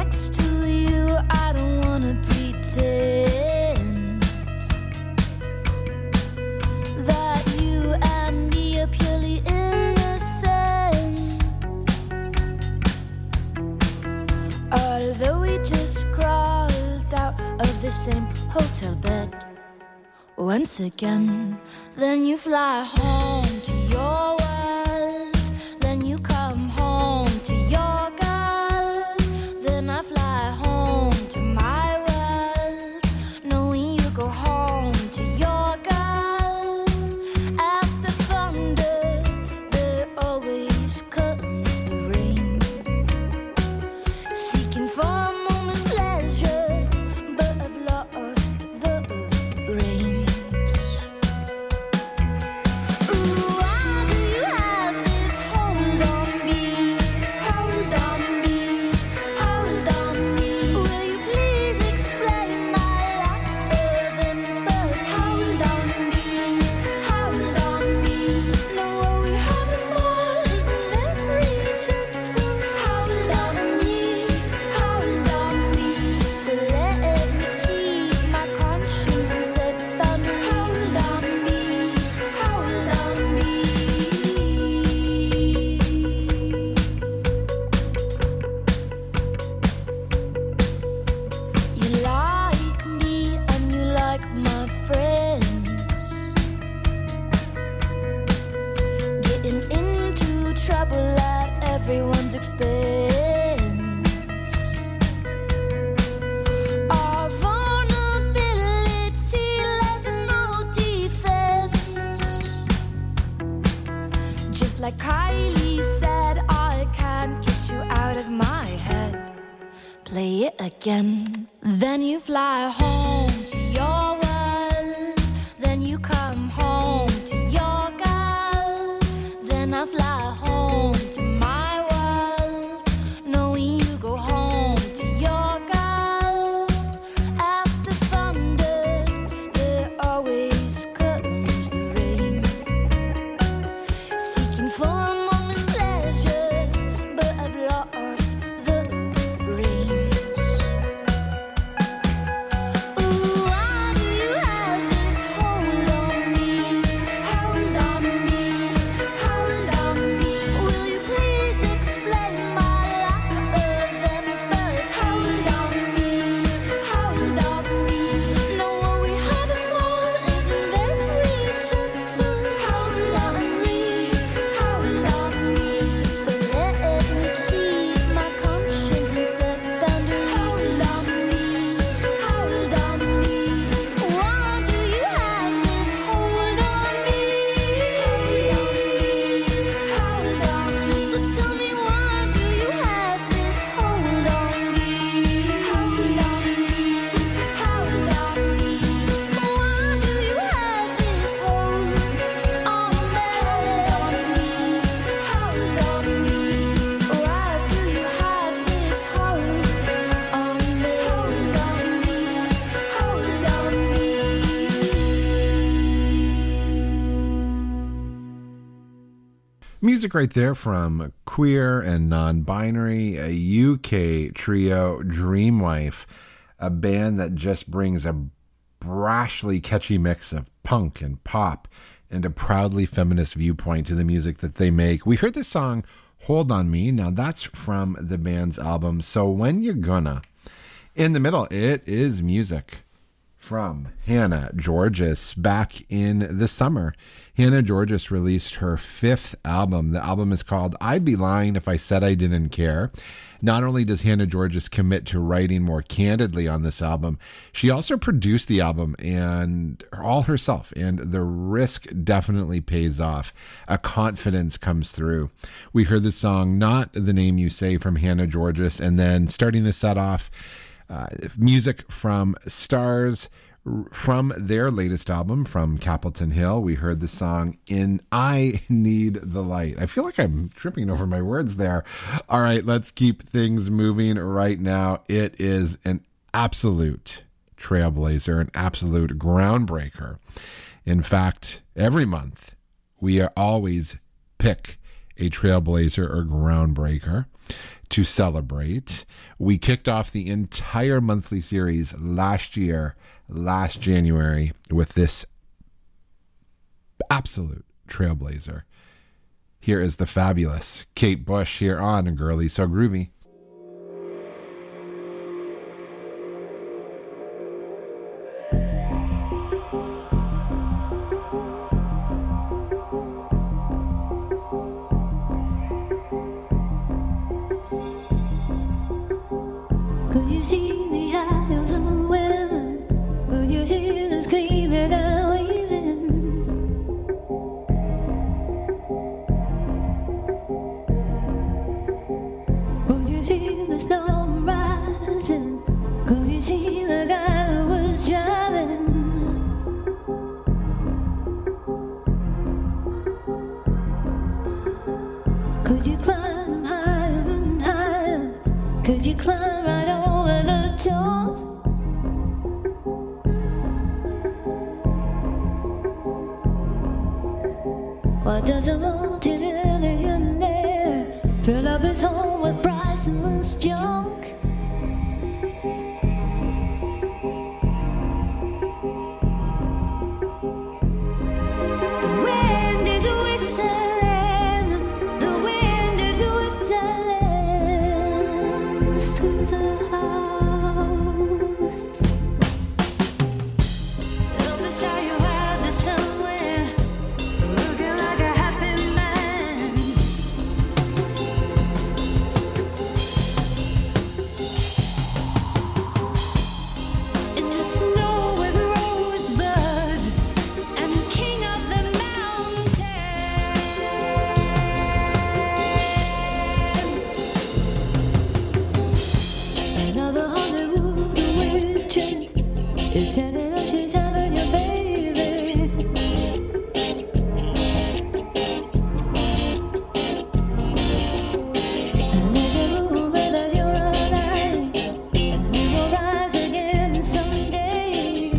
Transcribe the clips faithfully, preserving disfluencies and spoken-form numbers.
next to you, I don't wanna pretend that you and me are purely innocent. Although we just crawled out of the same hotel bed once again, then you fly home to your world, then you come home to your girl, then I fly home to my world, knowing you go home to your girl. After thunder, there always comes the rain, seeking for a moment's pleasure, but I've lost the rain. Everyone's expense. Our vulnerability lies in no defense. Just like Kylie said, I can't get you out of my head. Play it again. Then you fly home to your world, then you come home to your girl, then I fly home to my world, knowing you go home to your girl. After thunder, there always comes the rain, seeking for a moment's pleasure, but I've lost the reins. Ooh, why do you have this hold on me? Hold on me, hold on me. Will you please explain my lack of empathy? Hold on me, hold on me. No, what we had before isn't very gentle. Hold on me, hold on me. So let me keep my conscience and set boundaries. Hold on me, hold on me. Why do you have this hold on me? Hold on me, hold on me. So tell me, why do you have this hold on me? Hold on me, hold on me. Why do you have this hold on me? Hold on me, hold on me. Why do you have this hold on me? Hold on me, hold on me. Music right there from Queer and Non-Binary, a U K trio, Dreamwife, a band that just brings a brashly catchy mix of punk and pop and a proudly feminist viewpoint to the music that they make. We heard this song, Hold on Me. Now that's from the band's album, So When You Gonna. In the middle, it is music from Hannah Georgas back in the summer. Hannah Georgas released her fifth album. The album is called I'd Be Lying If I Said I Didn't Care. Not only does Hannah Georgas commit to writing more candidly on this album, she also produced the album and all herself, and the risk definitely pays off. A confidence comes through. We heard the song Not the Name You Say from Hannah Georgas, and then starting the set off, uh, music from Stars from their latest album, from Capitol Hill. We heard the song In I Need the Light. I feel like I'm tripping over my words there. All right, let's keep things moving right now. It is an absolute trailblazer, an absolute groundbreaker. In fact, every month we are always pick a trailblazer or groundbreaker. to celebrate. We kicked off the entire monthly series last year, last January, with this absolute trailblazer. Here is the fabulous Kate Bush here on Girly So Groovy. Could you see the eyes of the women? Could you see them screaming and waving? Could you see the storm rising? Could you see the guy who was driving? Could you climb higher and higher? Could you climb right over the top? Why does a multi-millionaire fill up his home with priceless junk? The wind is whistling, the wind is whistling through the house. Up beside you out there somewhere, looking like a happy man. In the snow with rosebud and king of the mountain. Another Hollywood waitress is telling us she's having your baby. And there's a rumor that you're on ice, and you will rise again someday.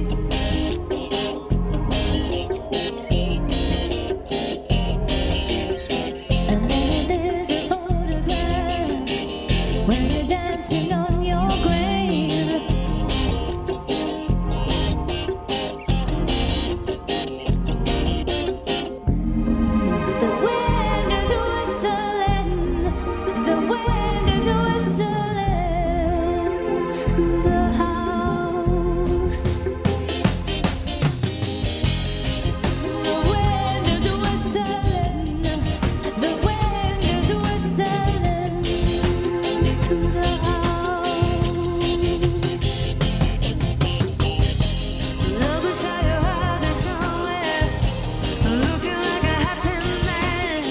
And then there's a photograph where you're dancing on your grave. The wind is whistling, the wind is whistling through the house. The wind is whistling, the wind is whistling through the house. Love is how you're out there somewhere, looking like a happy man.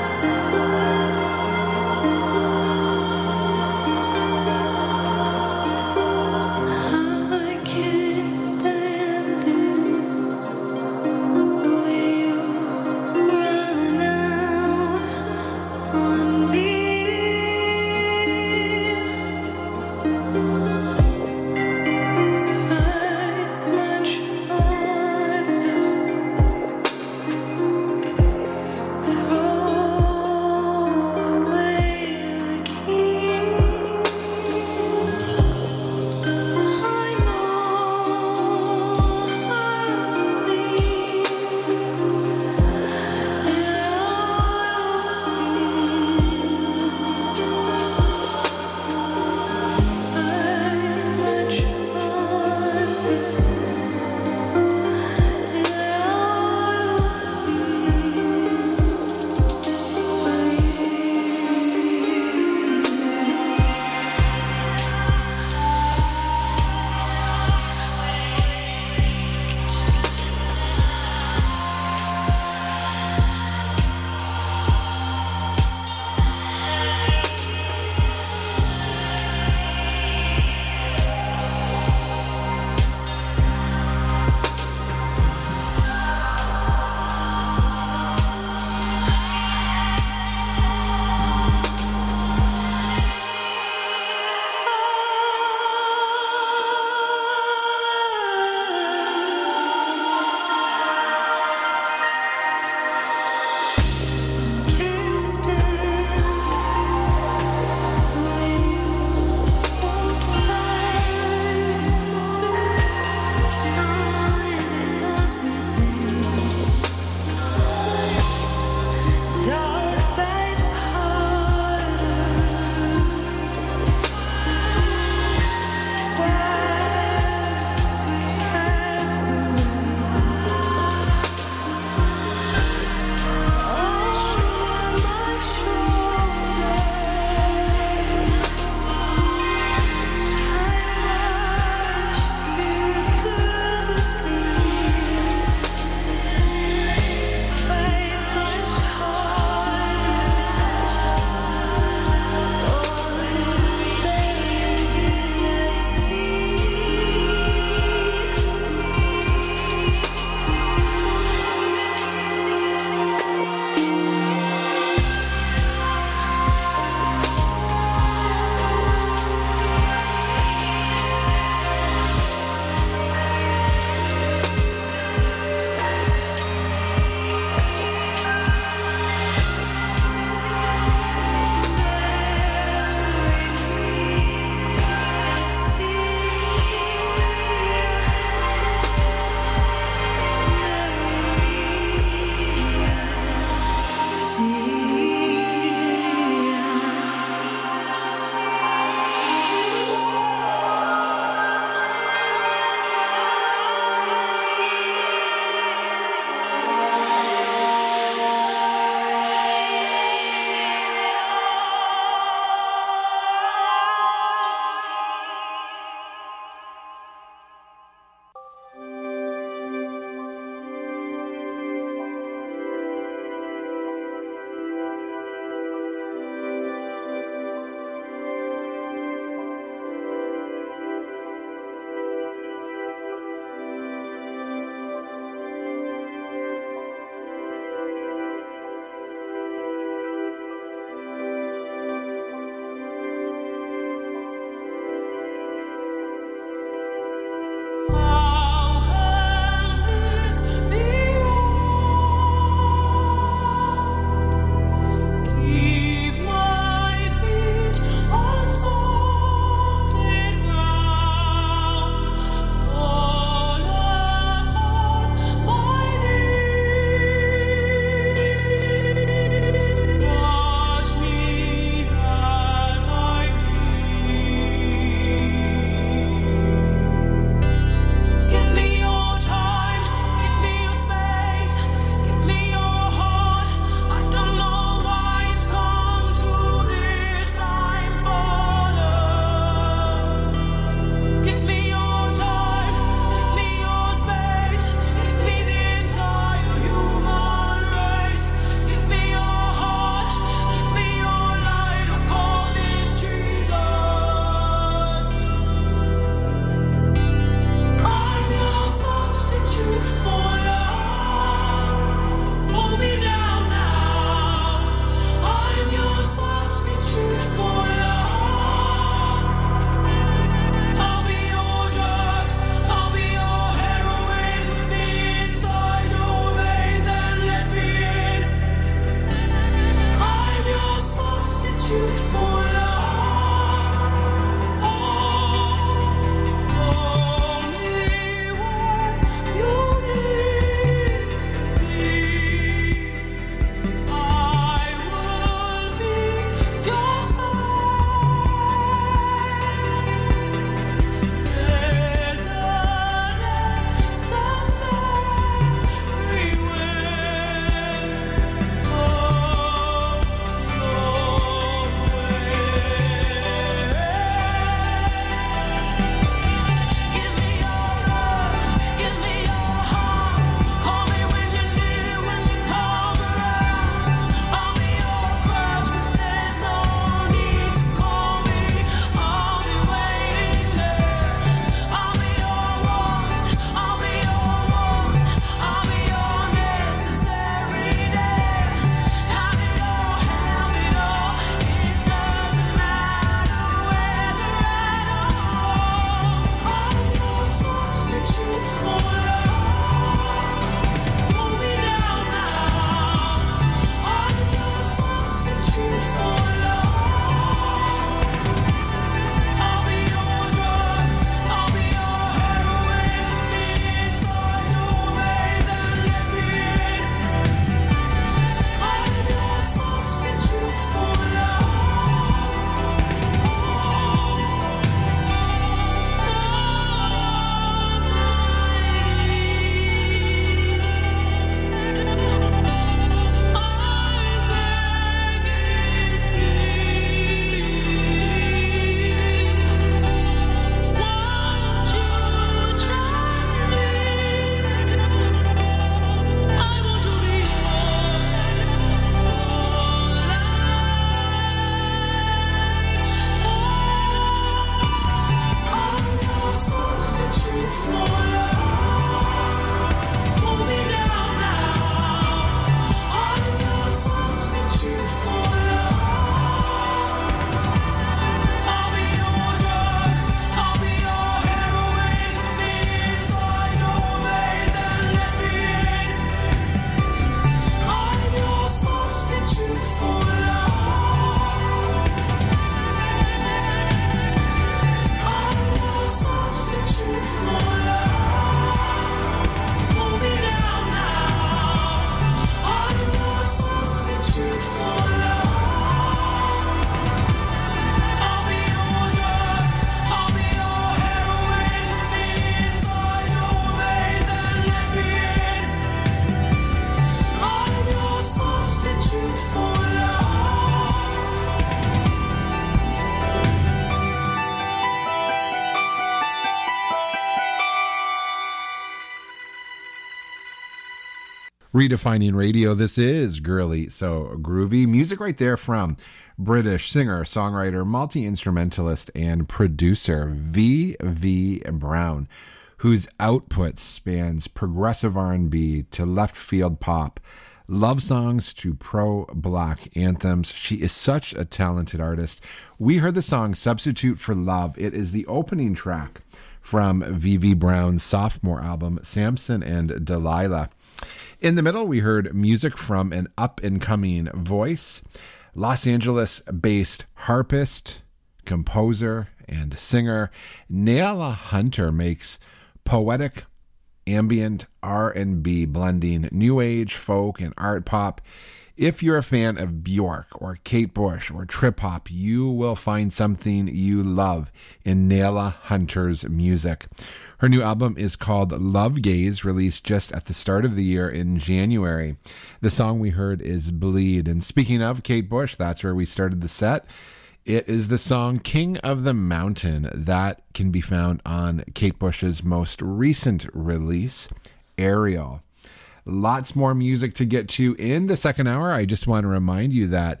Redefining radio, this is Girly So Groovy. Music right there from British singer, songwriter, multi-instrumentalist, and producer V V Brown, whose output spans progressive R and B to left field pop, love songs to pro-black anthems. She is such a talented artist. We heard the song Substitute for Love. It is the opening track from V V Brown's sophomore album, Samson and Delilah. In the middle, we heard music from an up-and-coming voice, Los Angeles-based harpist, composer, and singer. Nayla Hunter makes poetic, ambient R and B blending new age, folk, and art pop. If you're a fan of Bjork or Kate Bush or trip hop, you will find something you love in Nayla Hunter's music. Her new album is called Love Gaze, released just at the start of the year in January. The song we heard is Bleed. And speaking of Kate Bush, that's where we started the set. It is the song King of the Mountain that can be found on Kate Bush's most recent release, Ariel. Lots more music to get to in the second hour. I just want to remind you that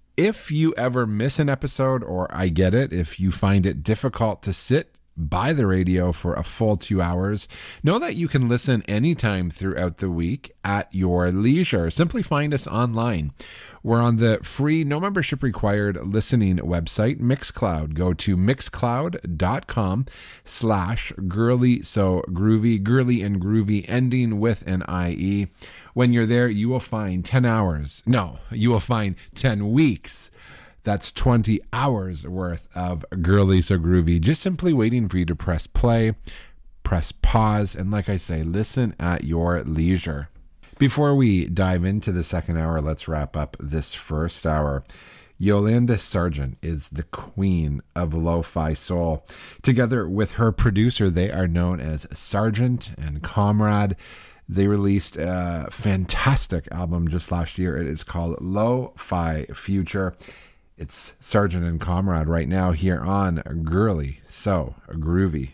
if you ever miss an episode, or I get it, if you find it difficult to sit by the radio for a full two hours, know that you can listen anytime throughout the week at your leisure. Simply find us online. We're on the free, no membership required listening website, Mixcloud. Go to mixcloud.com slash girly so groovy, girly and groovy, ending with an I E. When you're there, you will find ten hours. No, you will find ten weeks. That's twenty hours worth of Girly So Groovy, just simply waiting for you to press play, press pause, and like I say, listen at your leisure. Before we dive into the second hour, let's wrap up this first hour. Yolanda Sargent is the queen of lo-fi soul. Together with her producer, they are known as Sargent and Comrade. They released a fantastic album just last year. It is called Lo-Fi Future. It's Sargent and Comrade right now here on Girly So Groovy.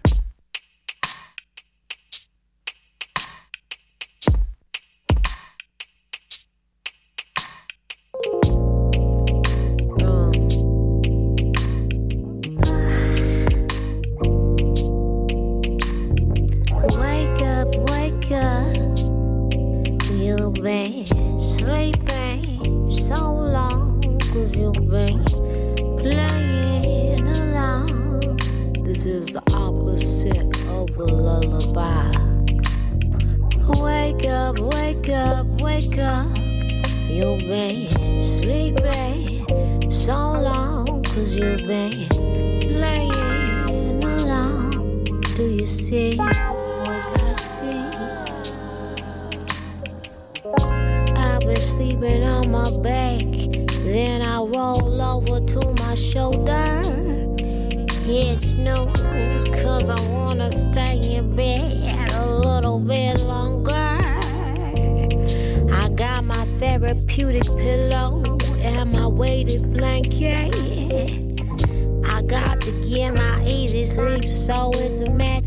Wake up, wake up. You've been sleeping so long, 'cause you've been playing along. This is the opposite of a lullaby. Wake up, wake up, wake up. You've been sleeping so long, 'cause you've been playing along. Do you see what I see? I've been sleeping on my back, then I roll over to my shoulder. Hit snooze, 'cause I wanna stay in bed a little bit longer. I got my therapeutic pillow and my weighted blanket. I got to get my easy sleep, so it's a match